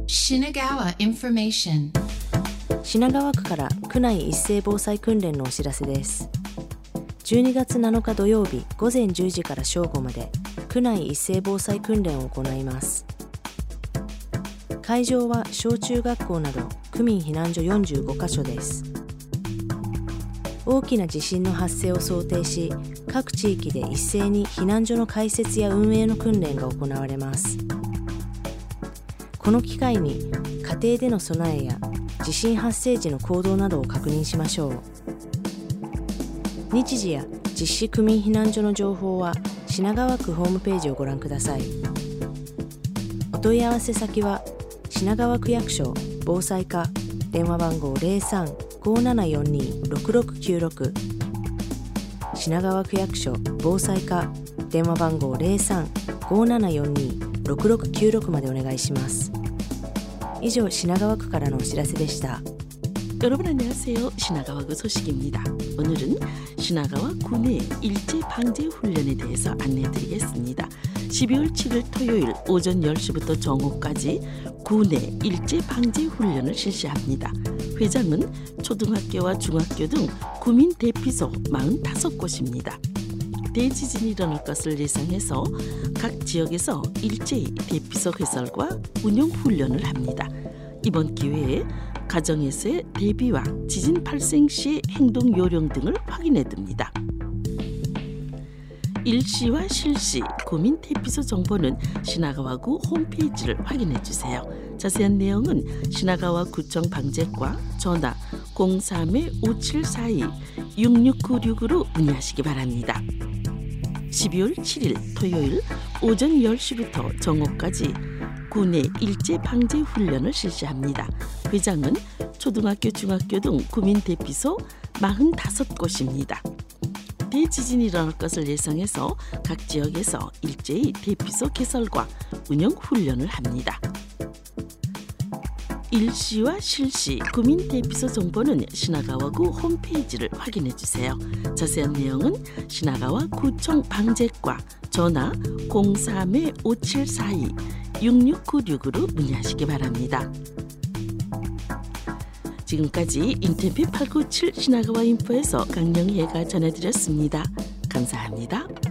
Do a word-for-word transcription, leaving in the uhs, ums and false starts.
Shinagawa Information 品川区から区内一斉防災訓練のお知らせです。じゅうにがつなのか土曜日午前じゅうじから正午まで区内一斉防災訓練を行います。会場は小中学校など区民避難所よんじゅうごかしょです。大きな地震の発生を想定し、各地域で一斉に避難所の開設や運営の訓練が行われます。この機会に家庭での備えや地震発生時の行動などを確認しましょう。日時や実施区民避難所の情報は品川区ホームページをご覧ください。お問い合わせ先は品川区役所防災課電話番号 ゼロさん ごーななよんに ろくろくきゅうろく 品川区役所防災課電話番号 ゼロさん ごーななよんに ろくろくきゅうろく までお願いします。以上、品川区からのお知らせでした。 여러분 안녕하세요. 신화가와구 소식입니다. 오늘은 신화가와 구내 일제 방제 훈련에 대해서 안내해드리겠습니다. 십이월 칠일 토요일 오전 열 시부터 정오까지 구내 일제 방제 훈련을 실시합니다. 회장은 초등학교와 중학교 등 구민 대피소 사십오 곳입니다. 대지진이 일어날 것을 예상해서 각 지역에서 일제히 대피소 개설과 운영 훈련을 합니다. 이번 기회에 가정에서의 대비와 지진 발생 시의 행동 요령 등을 확인해 둡니다. 일시와 실시 구민 대피소 정보는 신화가와구 홈페이지를 확인해 주세요. 자세한 내용은 신화가와구청 방재과 전화 공삼 오칠사이 육육구육으로 문의하시기 바랍니다. 십이월 칠일 토요일 오전 열 시부터 정오까지 구내 일제 방제 훈련을 실시합니다. 회장은 초등학교, 중학교 등 구민 대피소 사십오 곳입니다. 대지진이 일어날 것을 예상해서 각 지역에서 일제히 대피소 개설과 운영 훈련을 합니다. 일시와 실시 구민 대피소 정보는 신화가와구 홈페이지를 확인해 주세요. 자세한 내용은 신화가와 구청 방재과 전화 공삼 오칠사이 육육구육으로 문의하시기 바랍니다. 지금까지 인템피 팔구칠 신화가와 인포에서 강영희애가 전해드렸습니다. 감사합니다.